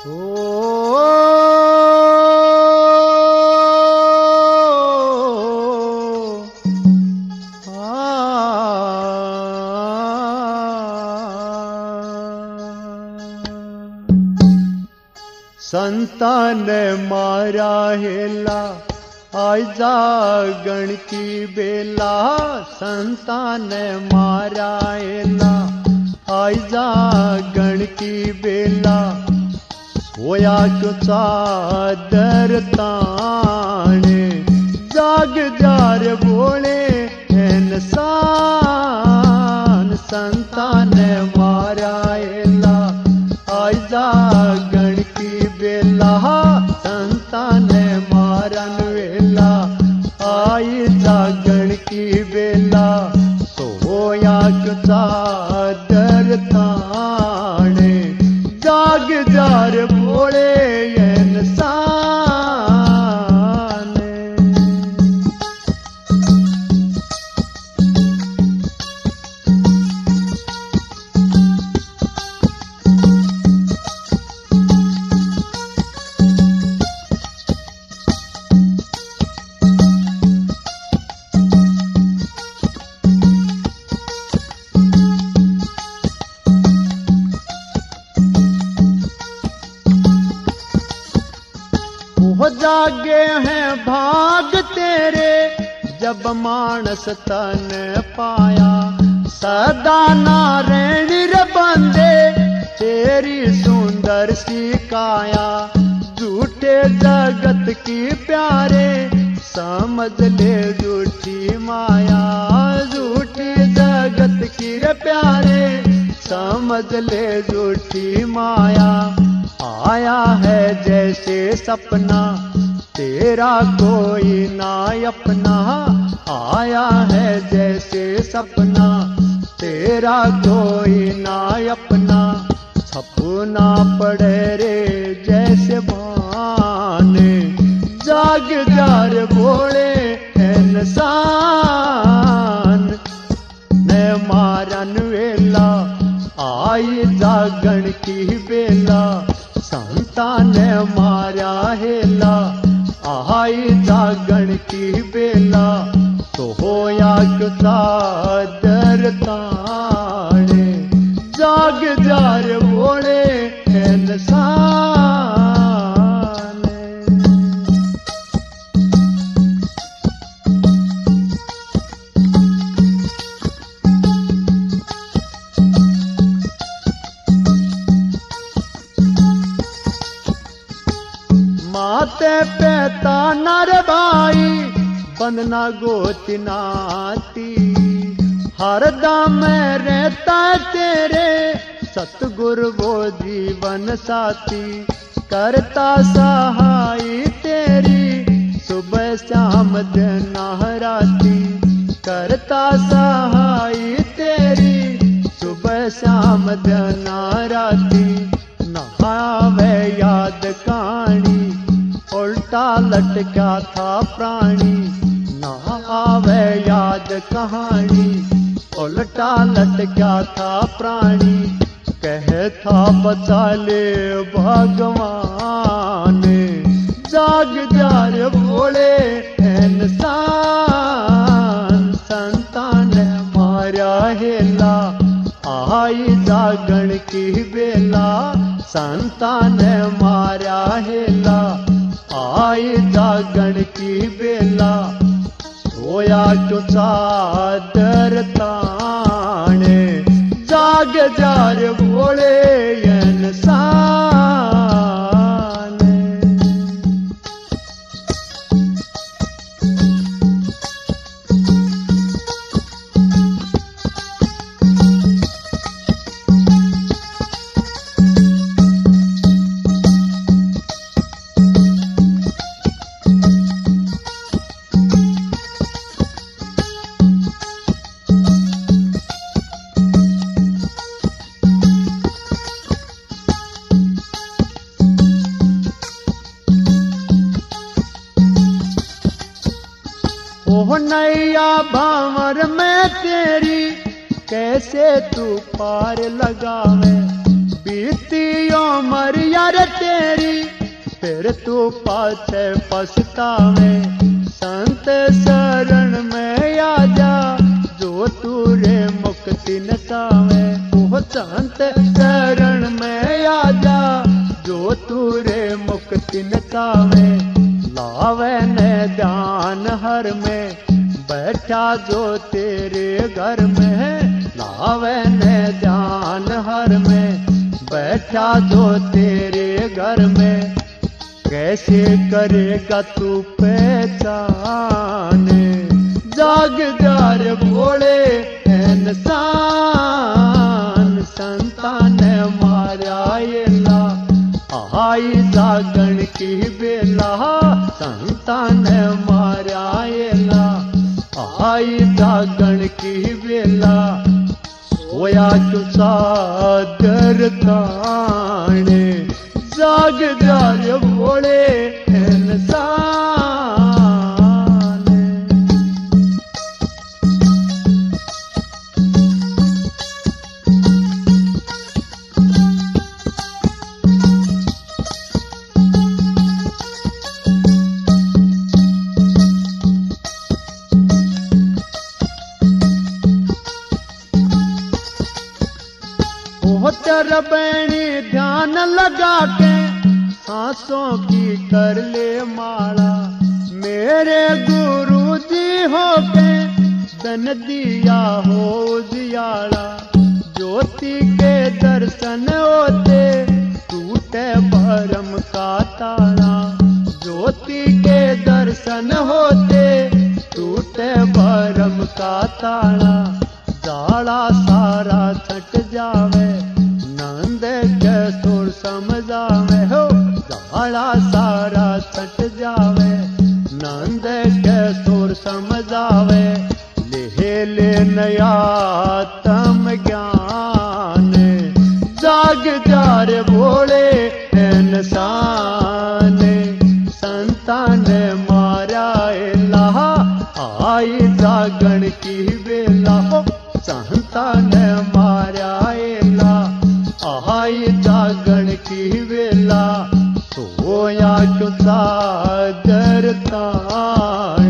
संतान मारा हेला आजा गण की बेला, संतान मारा हेला आजा गण की बेला, होया क्यों चादर ताने जाग जार बोले इंसान, संतान मारा हेला आजा गण की बेला, संतान मारन वेला आई जागण की बेला, सोया क्यों चादर ताने जाग जार बोले इंसान। हो जागे हैं भाग तेरे जब मानस तन पाया, सदा नारायण रे बंदे तेरी सुंदर सी काया, झूठे जगत की प्यारे समझ ले झूठी माया, झूठी जगत की रे प्यारे समझ ले झूठी माया, आया है जैसे सपना तेरा कोई ना अपना, आया है जैसे सपना तेरा कोई ना अपना, सपना पड़े रे जैसे भाने जाग जार बोले इंसान, ने मारन वेला आई जागण की बेला, संतान मारा हेला आई जागण की बेला, तो होया क्यों चादर ताने जाग जार बोले इंसान। माते पिता नर भाई बंदना गोती नाती, हरदम रहता तेरे सतगुरु वो जीवन साथी, करता सहाय तेरी सुबह शाम दिन राती, करता सहाय तेरी सुबह शाम दिन राती, नहावे याद कहानी उल्टा लटका था प्राणी, ना आवे याद कहानी उल्टा लटका था प्राणी, कहता बचा ले भगवान जाग जार बोले इंसान, संतान मारा हेला आई जागण की बेला, संतान मारा हेला आई जागण की बेला, सोया क्यों चादर ताने जाग जार बोले इंसान। ओह नैया भांवर में तेरी कैसे तू पार लगावे, बीतियो मरियर तेरी फिर तू पाछे पछतावे। संत शरण में आ जा जो तू रे मुक्ति न चावे। ओ संत शरण में आ जा जो तू रे मुक्ति न चावे। लावे ने ध्यान हर में बैठा जो तेरे घर में। लावे ने ध्यान हर में बैठा जो तेरे घर में। कैसे करेगा तू पहचान जाग जा रे भोले इंसान। संतान मारा येला आई जागण की बेला। संतान मारा येला आई जागण की बेला। सोया क्यों सागर ताने जाग जा रे भोले इंसान। तेरा बैणी ध्यान लगा के सांसों की कर ले माला। मेरे गुरु जी हो के दन दिया हो उजियाला। ज्योति के दर्शन होते टूटे भरम का ताला। ज्योति के दर्शन होते टूटे भरम का ताला। जाला सारा छट जावे नंद के सुर समझावे। हो जाला सारा छट जावे नंद के सुर समझावे। ले ले नया तम ज्ञान जाग जा रे भोले इंसान। संतान मारा एला आई जागण की बेला। संतान मारा एला आई जागण की बेला। सोया क्यों सागर तान